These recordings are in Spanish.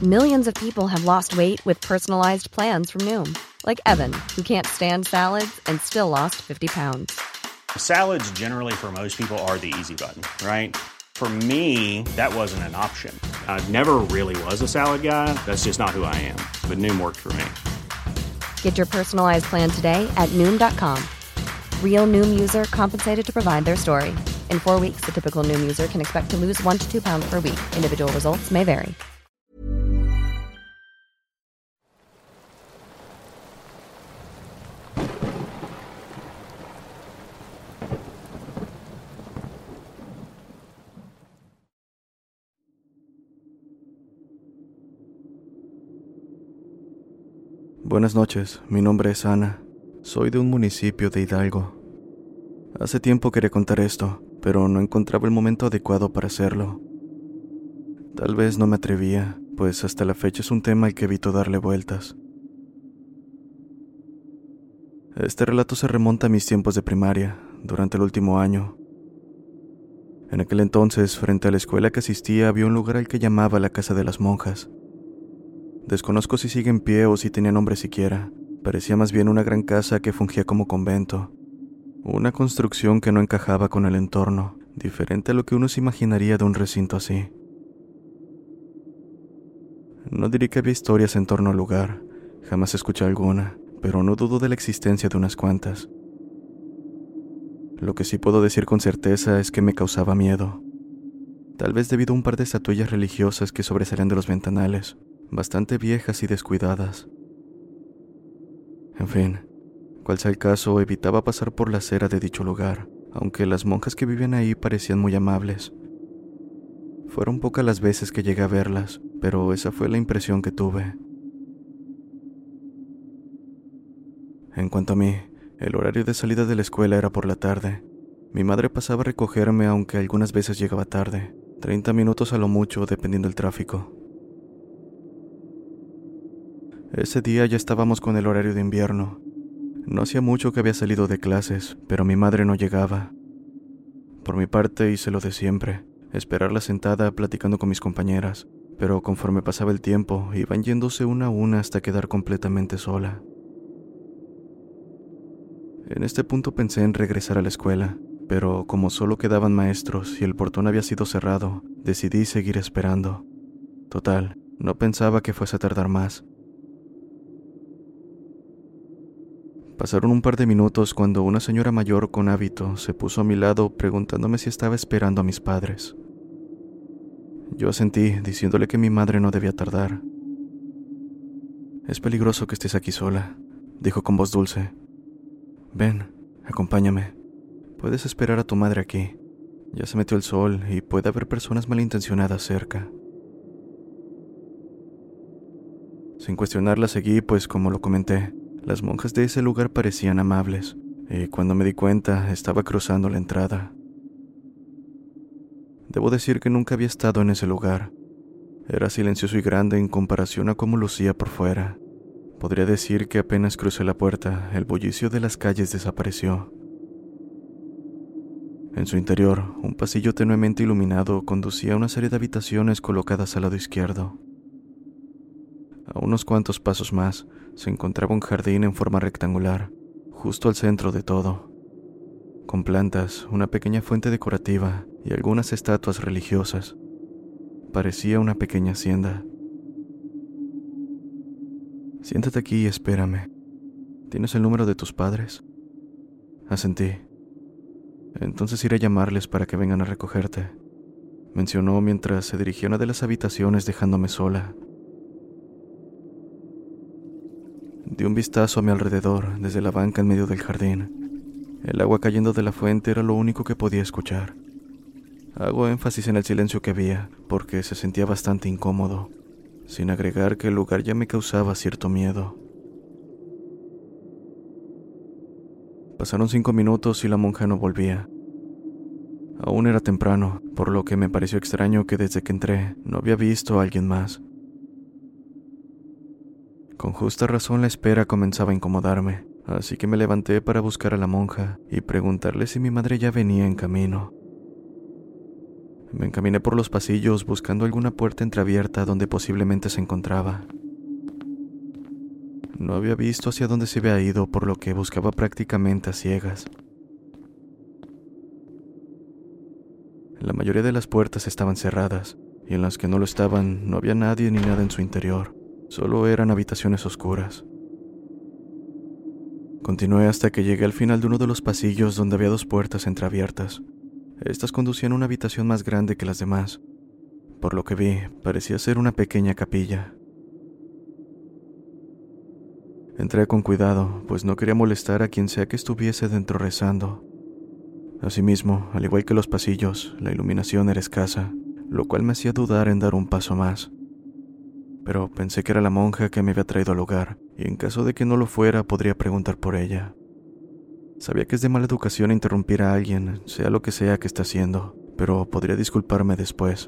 Millions of people have lost weight with personalized plans from Noom. Like Evan, who can't stand salads and still lost 50 pounds. Salads generally for most people are the easy button, right? For me, that wasn't an option. I never really was a salad guy. That's just not who I am. But Noom worked for me. Get your personalized plan today at Noom.com. Real Noom user compensated to provide their story. In 4 weeks, the typical Noom user can expect to lose 1 to 2 pounds per week. Individual results may vary. Buenas noches, mi nombre es Ana. Soy de un municipio de Hidalgo. Hace tiempo quería contar esto, pero no encontraba el momento adecuado para hacerlo. Tal vez no me atrevía, pues hasta la fecha es un tema al que evito darle vueltas. Este relato se remonta a mis tiempos de primaria, durante el último año. En aquel entonces, frente a la escuela que asistía, había un lugar al que llamaba la Casa de las Monjas. Desconozco si sigue en pie o si tenía nombre siquiera. Parecía más bien una gran casa que fungía como convento. Una construcción que no encajaba con el entorno, diferente a lo que uno se imaginaría de un recinto así. No diré que había historias en torno al lugar, jamás escuché alguna, pero no dudo de la existencia de unas cuantas. Lo que sí puedo decir con certeza es que me causaba miedo. Tal vez debido a un par de estatuillas religiosas que sobresalían de los ventanales, bastante viejas y descuidadas. En fin, cual sea el caso, evitaba pasar por la acera de dicho lugar, aunque las monjas que vivían ahí parecían muy amables. Fueron pocas las veces que llegué a verlas, pero esa fue la impresión que tuve. En cuanto a mí, el horario de salida de la escuela era por la tarde. Mi madre pasaba a recogerme, aunque algunas veces llegaba tarde, 30 minutos a lo mucho, dependiendo del tráfico. Ese día ya estábamos con el horario de invierno. No hacía mucho que había salido de clases, pero mi madre no llegaba. Por mi parte hice lo de siempre, esperarla sentada platicando con mis compañeras, pero conforme pasaba el tiempo, iban yéndose una a una hasta quedar completamente sola. En este punto pensé en regresar a la escuela, pero como solo quedaban maestros y el portón había sido cerrado, decidí seguir esperando. Total, no pensaba que fuese a tardar más. Pasaron un par de minutos cuando una señora mayor con hábito se puso a mi lado preguntándome si estaba esperando a mis padres. Yo asentí, diciéndole que mi madre no debía tardar. «Es peligroso que estés aquí sola», dijo con voz dulce. «Ven, acompáñame. Puedes esperar a tu madre aquí. Ya se metió el sol y puede haber personas malintencionadas cerca». Sin cuestionarla seguí, pues como lo comenté, las monjas de ese lugar parecían amables, y cuando me di cuenta estaba cruzando la entrada. Debo decir que nunca había estado en ese lugar. Era silencioso y grande en comparación a cómo lucía por fuera. Podría decir que apenas crucé la puerta, el bullicio de las calles desapareció. En su interior, un pasillo tenuemente iluminado conducía a una serie de habitaciones colocadas al lado izquierdo. A unos cuantos pasos más, se encontraba un jardín en forma rectangular, justo al centro de todo, con plantas, una pequeña fuente decorativa y algunas estatuas religiosas. Parecía una pequeña hacienda. «Siéntate aquí y espérame. ¿Tienes el número de tus padres?» Asentí. «Entonces iré a llamarles para que vengan a recogerte», mencionó mientras se dirigía a una de las habitaciones dejándome sola. Di un vistazo a mi alrededor desde la banca en medio del jardín. El agua cayendo de la fuente era lo único que podía escuchar. Hago énfasis en el silencio que había, porque se sentía bastante incómodo, sin agregar que el lugar ya me causaba cierto miedo. Pasaron 5 minutos y la monja no volvía. Aún era temprano, por lo que me pareció extraño que desde que entré no había visto a alguien más. Con justa razón la espera comenzaba a incomodarme, así que me levanté para buscar a la monja y preguntarle si mi madre ya venía en camino. Me encaminé por los pasillos buscando alguna puerta entreabierta donde posiblemente se encontraba. No había visto hacia dónde se había ido, por lo que buscaba prácticamente a ciegas. La mayoría de las puertas estaban cerradas, y en las que no lo estaban no había nadie ni nada en su interior, solo eran habitaciones oscuras. Continué hasta que llegué al final de uno de los pasillos donde había 2 puertas entreabiertas. Estas conducían a una habitación más grande que las demás. Por lo que vi, parecía ser una pequeña capilla. Entré con cuidado, pues no quería molestar a quien sea que estuviese dentro rezando. Asimismo, al igual que los pasillos, la iluminación era escasa, lo cual me hacía dudar en dar un paso más. Pero pensé que era la monja que me había traído al lugar, y en caso de que no lo fuera, podría preguntar por ella. Sabía que es de mala educación interrumpir a alguien, sea lo que sea que esté haciendo, pero podría disculparme después.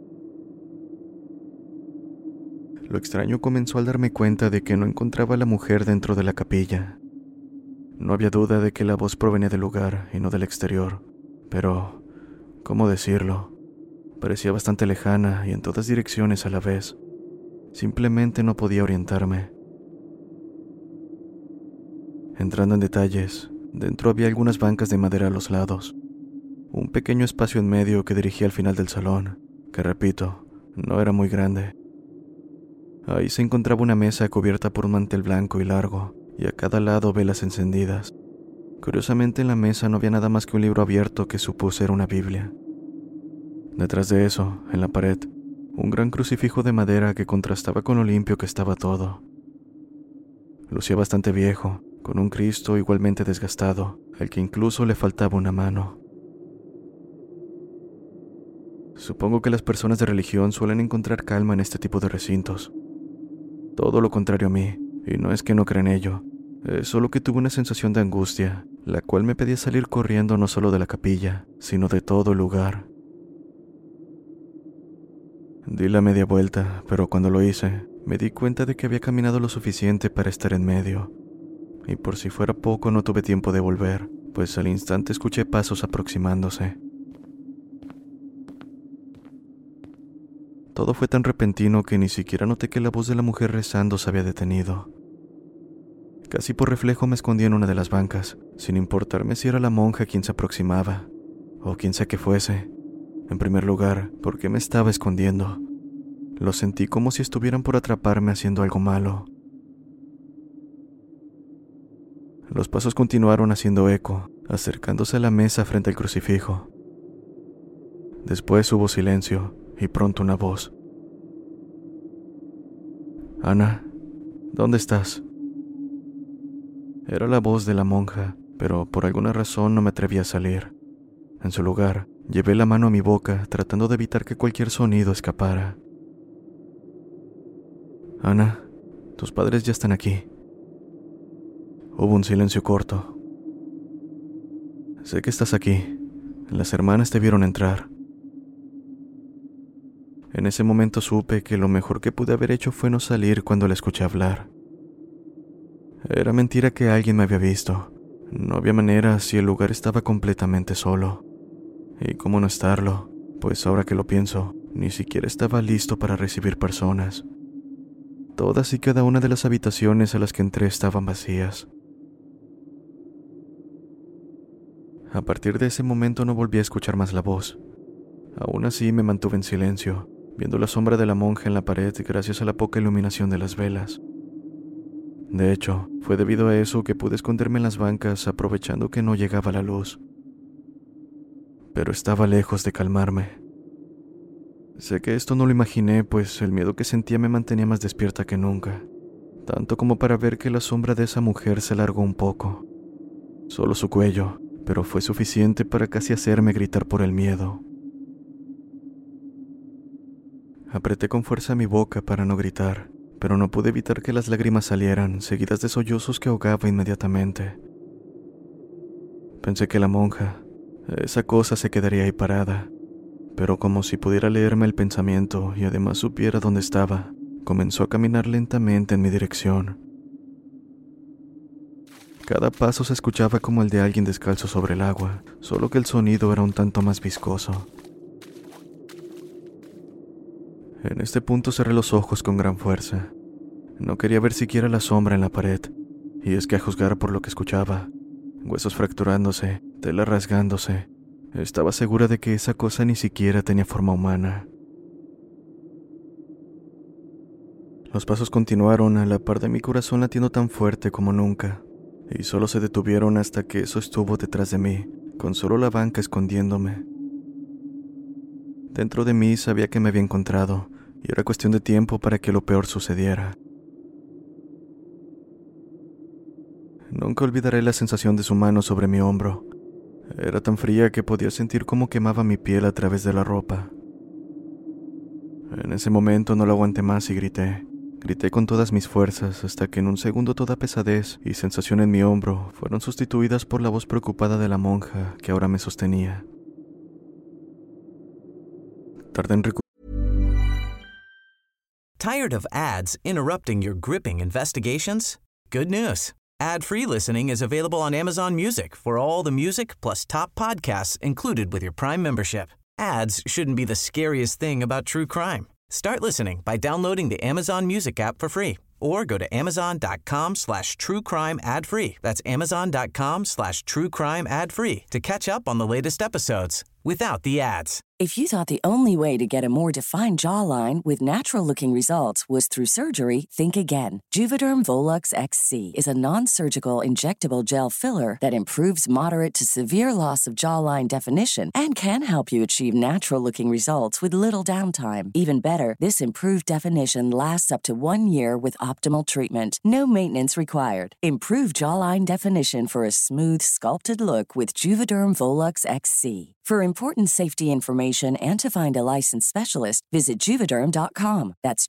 Lo extraño comenzó al darme cuenta de que no encontraba a la mujer dentro de la capilla. No había duda de que la voz provenía del lugar y no del exterior, pero, ¿cómo decirlo? Parecía bastante lejana y en todas direcciones a la vez. Simplemente no podía orientarme. Entrando en detalles, dentro había algunas bancas de madera a los lados, un pequeño espacio en medio que dirigía al final del salón, que repito, no era muy grande. Ahí se encontraba una mesa cubierta por un mantel blanco y largo, y a cada lado velas encendidas. Curiosamente en la mesa no había nada más que un libro abierto que supuse era una Biblia. Detrás de eso, en la pared, un gran crucifijo de madera que contrastaba con lo limpio que estaba todo. Lucía bastante viejo, con un Cristo igualmente desgastado, al que incluso le faltaba una mano. Supongo que las personas de religión suelen encontrar calma en este tipo de recintos. Todo lo contrario a mí, y no es que no crea en ello, es solo que tuve una sensación de angustia, la cual me pedía salir corriendo no solo de la capilla, sino de todo el lugar. Di la media vuelta, pero cuando lo hice, me di cuenta de que había caminado lo suficiente para estar en medio. Y por si fuera poco no tuve tiempo de volver, pues al instante escuché pasos aproximándose. Todo fue tan repentino que ni siquiera noté que la voz de la mujer rezando se había detenido. Casi por reflejo me escondí en una de las bancas, sin importarme si era la monja quien se aproximaba, o quien sea que fuese. En primer lugar, ¿por qué me estaba escondiendo? Lo sentí como si estuvieran por atraparme haciendo algo malo. Los pasos continuaron haciendo eco, acercándose a la mesa frente al crucifijo. Después hubo silencio, y pronto una voz. «Ana, ¿dónde estás?» Era la voz de la monja, pero por alguna razón no me atreví a salir. En su lugar, llevé la mano a mi boca, tratando de evitar que cualquier sonido escapara. «Ana, tus padres ya están aquí». Hubo un silencio corto. «Sé que estás aquí. Las hermanas te vieron entrar». En ese momento supe que lo mejor que pude haber hecho fue no salir cuando la escuché hablar. Era mentira que alguien me había visto. No había manera si el lugar estaba completamente solo. ¿Y cómo no estarlo? Pues ahora que lo pienso, ni siquiera estaba listo para recibir personas. Todas y cada una de las habitaciones a las que entré estaban vacías. A partir de ese momento no volví a escuchar más la voz. Aún así me mantuve en silencio, viendo la sombra de la monja en la pared gracias a la poca iluminación de las velas. De hecho, fue debido a eso que pude esconderme en las bancas aprovechando que no llegaba la luz. Pero estaba lejos de calmarme. Sé que esto no lo imaginé, pues el miedo que sentía me mantenía más despierta que nunca, tanto como para ver que la sombra de esa mujer se alargó un poco. Solo su cuello, pero fue suficiente para casi hacerme gritar por el miedo. Apreté con fuerza mi boca para no gritar, pero no pude evitar que las lágrimas salieran, seguidas de sollozos que ahogaba inmediatamente. Pensé que la monja, esa cosa se quedaría ahí parada, pero como si pudiera leerme el pensamiento y además supiera dónde estaba, comenzó a caminar lentamente en mi dirección. Cada paso se escuchaba como el de alguien descalzo sobre el agua, solo que el sonido era un tanto más viscoso. En este punto cerré los ojos con gran fuerza. No quería ver siquiera la sombra en la pared, y es que a juzgar por lo que escuchaba, huesos fracturándose, tela rasgándose, estaba segura de que esa cosa ni siquiera tenía forma humana. Los pasos continuaron a la par de mi corazón latiendo tan fuerte como nunca, y solo se detuvieron hasta que eso estuvo detrás de mí, con solo la banca escondiéndome. Dentro de mí sabía que me había encontrado, y era cuestión de tiempo para que lo peor sucediera. Nunca olvidaré la sensación de su mano sobre mi hombro. Era tan fría que podía sentir cómo quemaba mi piel a través de la ropa. En ese momento no lo aguanté más y grité. Grité con todas mis fuerzas hasta que en un segundo toda pesadez y sensación en mi hombro fueron sustituidas por la voz preocupada de la monja que ahora me sostenía. Tardé en Tired of ads interrupting your gripping investigations? Good news. Ad-free listening is available on Amazon Music for all the music plus top podcasts included with your Prime membership. Ads shouldn't be the scariest thing about true crime. Start listening by downloading the Amazon Music app for free or go to amazon.com/truecrime ad-free. That's amazon.com/truecrime ad-free to catch up on the latest episodes without the ads. If you thought the only way to get a more defined jawline with natural-looking results was through surgery, think again. Juvederm Volux XC is a non-surgical injectable gel filler that improves moderate to severe loss of jawline definition and can help you achieve natural-looking results with little downtime. Even better, this improved definition lasts up to 1 year with optimal treatment. No maintenance required. Improve jawline definition for a smooth, sculpted look with Juvederm Volux XC. For important safety information and to find a licensed specialist, visit Juvederm.com. That's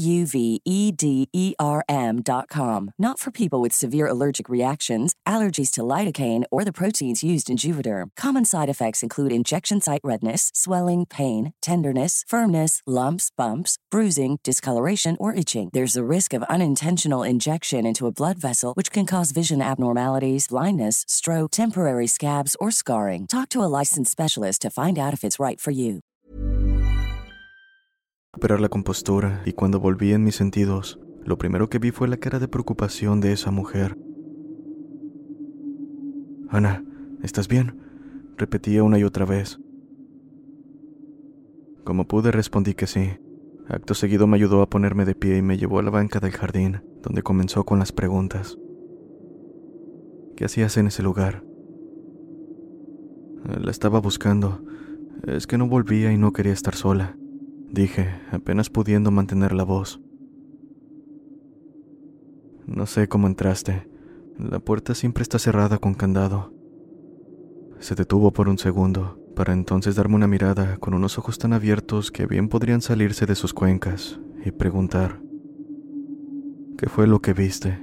JUVEDERM.com. Not for people with severe allergic reactions, allergies to lidocaine, or the proteins used in Juvederm. Common side effects include injection site redness, swelling, pain, tenderness, firmness, lumps, bumps, bruising, discoloration, or itching. There's the risk of unintentional injection into a blood vessel, which can cause vision abnormalities, blindness, stroke, temporary scabs, or scarring. Talk to a licensed specialist to find out if it's right for you. Recuperar la compostura, y cuando volví en mis sentidos, lo primero que vi fue la cara de preocupación de esa mujer. Ana, ¿estás bien?, repetía una y otra vez. Como pude respondí que sí. Acto seguido me ayudó a ponerme de pie y me llevó a la banca del jardín, donde comenzó con las preguntas. ¿Qué hacías en ese lugar? La estaba buscando. Es que no volvía y no quería estar sola, dije, apenas pudiendo mantener la voz. No sé cómo entraste. La puerta siempre está cerrada con candado. Se detuvo por un segundo, para entonces darme una mirada con unos ojos tan abiertos que bien podrían salirse de sus cuencas, y preguntar: ¿qué fue lo que viste?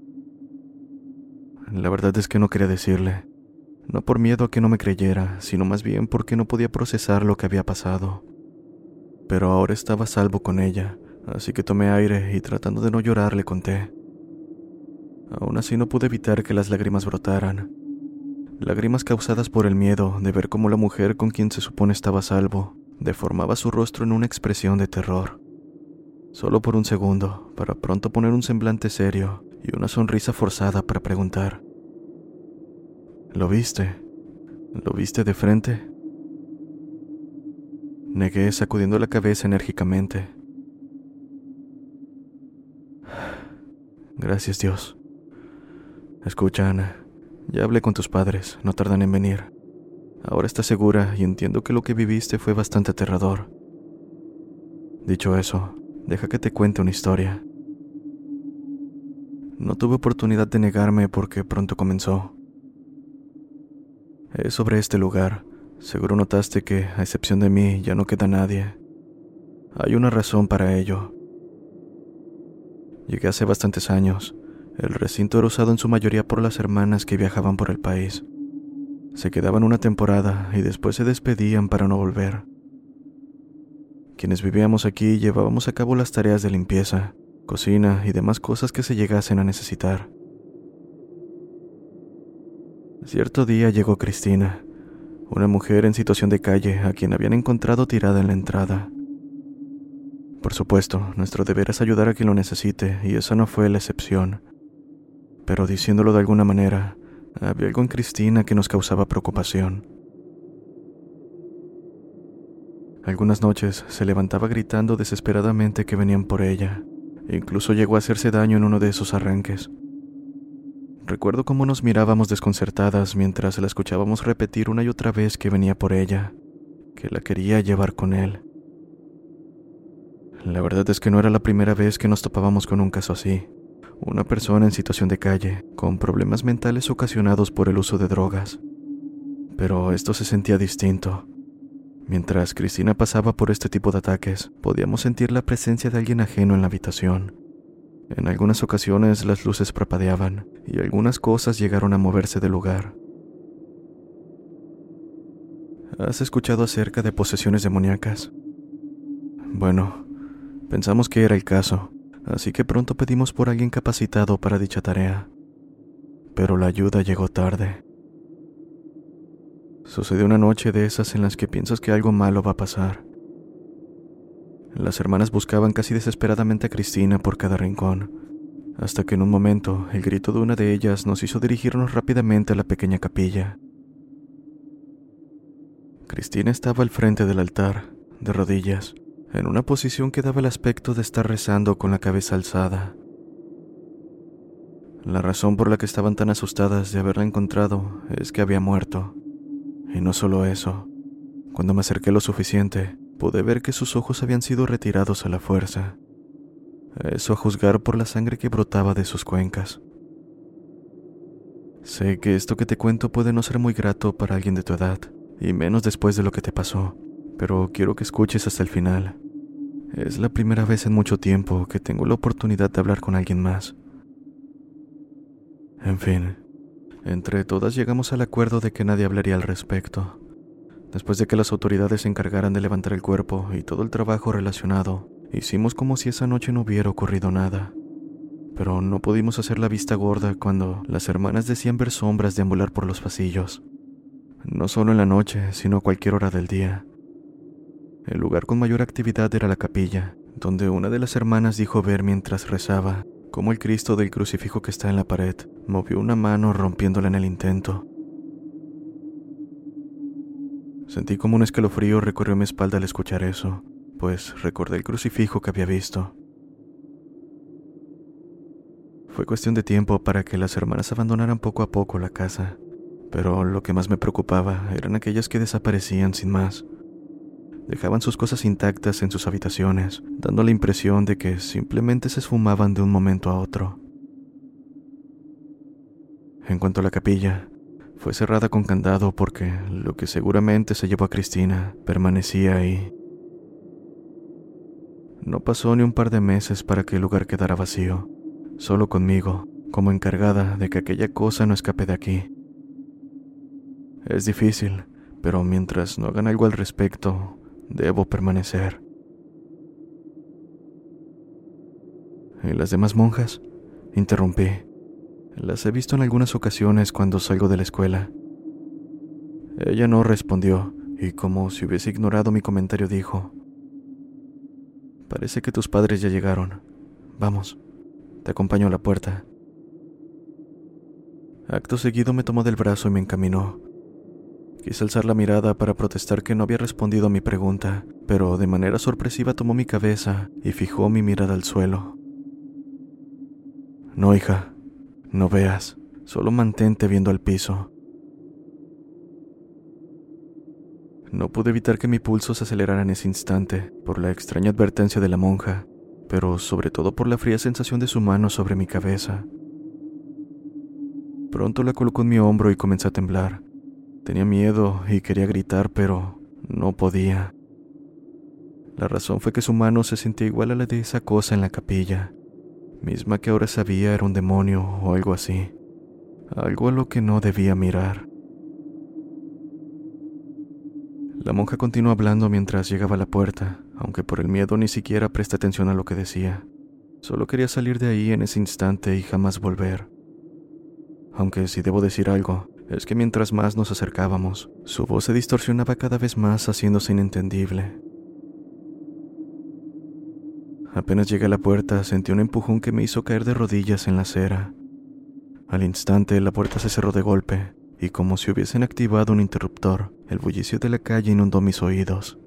La verdad es que no quería decirle. No por miedo a que no me creyera, sino más bien porque no podía procesar lo que había pasado. Pero ahora estaba a salvo con ella, así que tomé aire y tratando de no llorar le conté. Aún así no pude evitar que las lágrimas brotaran. Lágrimas causadas por el miedo de ver cómo la mujer con quien se supone estaba a salvo deformaba su rostro en una expresión de terror. Solo por un segundo, para pronto poner un semblante serio y una sonrisa forzada para preguntar: ¿Lo viste? ¿Lo viste de frente? Negué, sacudiendo la cabeza enérgicamente. Gracias, Dios. Escucha, Ana, ya hablé con tus padres, no tardan en venir. Ahora estás segura y entiendo que lo que viviste fue bastante aterrador. Dicho eso, deja que te cuente una historia. No tuve oportunidad de negarme porque pronto comenzó. Es sobre este lugar. Seguro notaste que, a excepción de mí, ya no queda nadie. Hay una razón para ello. Llegué hace bastantes años. El recinto era usado en su mayoría por las hermanas que viajaban por el país. Se quedaban una temporada y después se despedían para no volver. Quienes vivíamos aquí llevábamos a cabo las tareas de limpieza, cocina y demás cosas que se llegasen a necesitar. Cierto día llegó Cristina, una mujer en situación de calle a quien habían encontrado tirada en la entrada. Por supuesto, nuestro deber es ayudar a quien lo necesite, y esa no fue la excepción. Pero diciéndolo de alguna manera, había algo en Cristina que nos causaba preocupación. Algunas noches se levantaba gritando desesperadamente que venían por ella. Incluso llegó a hacerse daño en uno de esos arranques. Recuerdo cómo nos mirábamos desconcertadas mientras la escuchábamos repetir una y otra vez que venía por ella, que la quería llevar con él. La verdad es que no era la primera vez que nos topábamos con un caso así. Una persona en situación de calle, con problemas mentales ocasionados por el uso de drogas. Pero esto se sentía distinto. Mientras Cristina pasaba por este tipo de ataques, podíamos sentir la presencia de alguien ajeno en la habitación. En algunas ocasiones las luces parpadeaban y algunas cosas llegaron a moverse del lugar. ¿Has escuchado acerca de posesiones demoníacas? Bueno, pensamos que era el caso, así que pronto pedimos por alguien capacitado para dicha tarea. Pero la ayuda llegó tarde. Sucedió una noche de esas en las que piensas que algo malo va a pasar. Las hermanas buscaban casi desesperadamente a Cristina por cada rincón, hasta que en un momento el grito de una de ellas nos hizo dirigirnos rápidamente a la pequeña capilla. Cristina estaba al frente del altar, de rodillas, en una posición que daba el aspecto de estar rezando con la cabeza alzada. La razón por la que estaban tan asustadas de haberla encontrado es que había muerto. Y no solo eso, cuando me acerqué lo suficiente, pude ver que sus ojos habían sido retirados a la fuerza. Eso a juzgar por la sangre que brotaba de sus cuencas. Sé que esto que te cuento puede no ser muy grato para alguien de tu edad, y menos después de lo que te pasó, pero quiero que escuches hasta el final. Es la primera vez en mucho tiempo que tengo la oportunidad de hablar con alguien más. En fin, entre todas llegamos al acuerdo de que nadie hablaría al respecto. Después de que las autoridades se encargaran de levantar el cuerpo y todo el trabajo relacionado, hicimos como si esa noche no hubiera ocurrido nada. Pero no pudimos hacer la vista gorda cuando las hermanas decían ver sombras deambular por los pasillos. No solo en la noche, sino a cualquier hora del día. El lugar con mayor actividad era la capilla, donde una de las hermanas dijo ver mientras rezaba cómo el Cristo del crucifijo que está en la pared movió una mano rompiéndola en el intento. Sentí como un escalofrío recorrió mi espalda al escuchar eso, pues recordé el crucifijo que había visto. Fue cuestión de tiempo para que las hermanas abandonaran poco a poco la casa, pero lo que más me preocupaba eran aquellas que desaparecían sin más. Dejaban sus cosas intactas en sus habitaciones, dando la impresión de que simplemente se esfumaban de un momento a otro. En cuanto a la capilla, fue cerrada con candado porque lo que seguramente se llevó a Cristina permanecía ahí. No pasó ni un par de meses para que el lugar quedara vacío, solo conmigo, como encargada de que aquella cosa no escape de aquí. Es difícil, pero mientras no hagan algo al respecto, debo permanecer. ¿Y las demás monjas? Interrumpí. Las he visto en algunas ocasiones cuando salgo de la escuela. Ella no respondió, y como si hubiese ignorado mi comentario dijo: Parece que tus padres ya llegaron. Vamos, te acompaño a la puerta. Acto seguido me tomó del brazo y me encaminó. Quise alzar la mirada para protestar que no había respondido a mi pregunta, pero de manera sorpresiva tomó mi cabeza y fijó mi mirada al suelo. No, hija, no veas, solo mantente viendo al piso. No pude evitar que mi pulso se acelerara en ese instante, por la extraña advertencia de la monja, pero sobre todo por la fría sensación de su mano sobre mi cabeza. Pronto la colocó en mi hombro y comencé a temblar. Tenía miedo y quería gritar, pero no podía. La razón fue que su mano se sentía igual a la de esa cosa en la capilla, misma que ahora sabía era un demonio o algo así, algo a lo que no debía mirar. La monja continuó hablando mientras llegaba a la puerta, aunque por el miedo ni siquiera presté atención a lo que decía. Solo quería salir de ahí en ese instante y jamás volver. Aunque si debo decir algo, es que mientras más nos acercábamos, su voz se distorsionaba cada vez más, haciéndose inentendible. Apenas llegué a la puerta, sentí un empujón que me hizo caer de rodillas en la acera. Al instante, la puerta se cerró de golpe, y como si hubiesen activado un interruptor, el bullicio de la calle inundó mis oídos.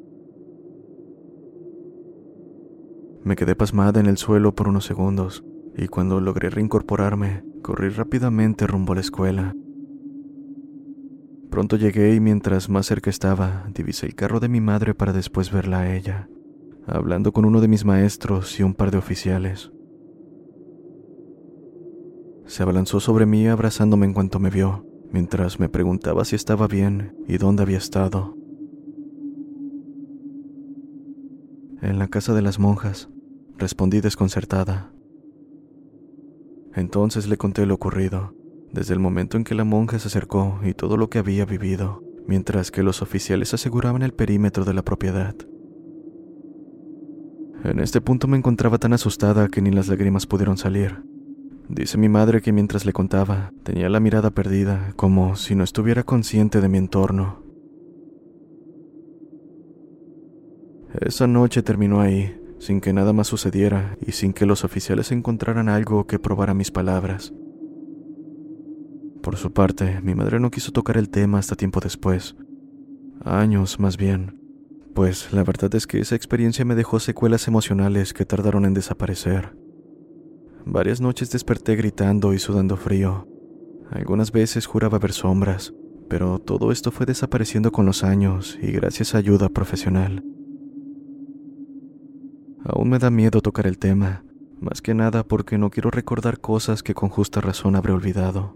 Me quedé pasmada en el suelo por unos segundos, y cuando logré reincorporarme, corrí rápidamente rumbo a la escuela. Pronto llegué y mientras más cerca estaba, divisé el carro de mi madre para después verla a ella, hablando con uno de mis maestros y un par de oficiales. Se abalanzó sobre mí abrazándome en cuanto me vio, mientras me preguntaba si estaba bien y dónde había estado. En la casa de las monjas, respondí desconcertada. Entonces le conté lo ocurrido, desde el momento en que la monja se acercó y todo lo que había vivido, mientras que los oficiales aseguraban el perímetro de la propiedad. En este punto me encontraba tan asustada que ni las lágrimas pudieron salir. Dice mi madre que mientras le contaba, tenía la mirada perdida, como si no estuviera consciente de mi entorno. Esa noche terminó ahí, sin que nada más sucediera y sin que los oficiales encontraran algo que probara mis palabras. Por su parte, mi madre no quiso tocar el tema hasta tiempo después. Años, más bien. Pues la verdad es que esa experiencia me dejó secuelas emocionales que tardaron en desaparecer. Varias noches desperté gritando y sudando frío. Algunas veces juraba ver sombras, pero todo esto fue desapareciendo con los años y gracias a ayuda profesional. Aún me da miedo tocar el tema, más que nada porque no quiero recordar cosas que con justa razón habré olvidado.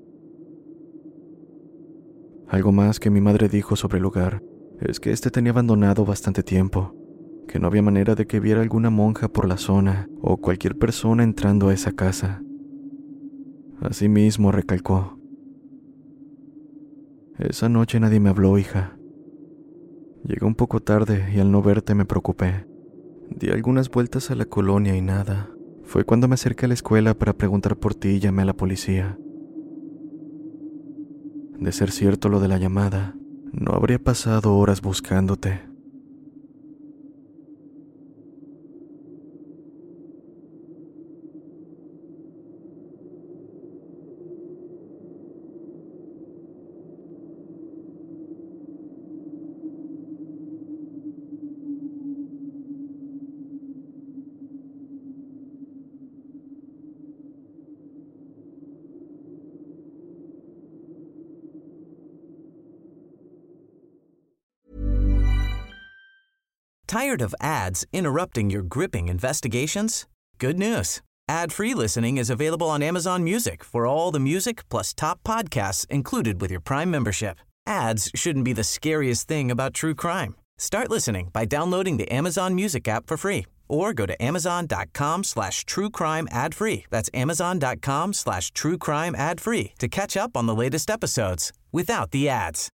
Algo más que mi madre dijo sobre el lugar es que este tenía abandonado bastante tiempo, que no había manera de que viera alguna monja por la zona o cualquier persona entrando a esa casa. Asimismo recalcó: esa noche nadie me habló, hija. Llegué un poco tarde y al no verte me preocupé. Di algunas vueltas a la colonia y nada. Fue cuando me acerqué a la escuela para preguntar por ti y llamé a la policía. De ser cierto lo de la llamada, no habría pasado horas buscándote. Tired of ads interrupting your gripping investigations? Good news. Ad-free listening is available on Amazon Music for all the music plus top podcasts included with your Prime membership. Ads shouldn't be the scariest thing about true crime. Start listening by downloading the Amazon Music app for free or go to amazon.com/truecrime ad-free. That's amazon.com/truecrime ad-free to catch up on the latest episodes without the ads.